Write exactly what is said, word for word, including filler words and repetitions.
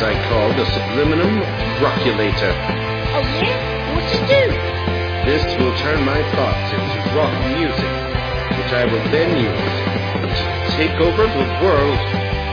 I call the Subliminum Rockulator. Oh yeah? What's it do? This will turn my thoughts into rock music, which I will then use to take over the world.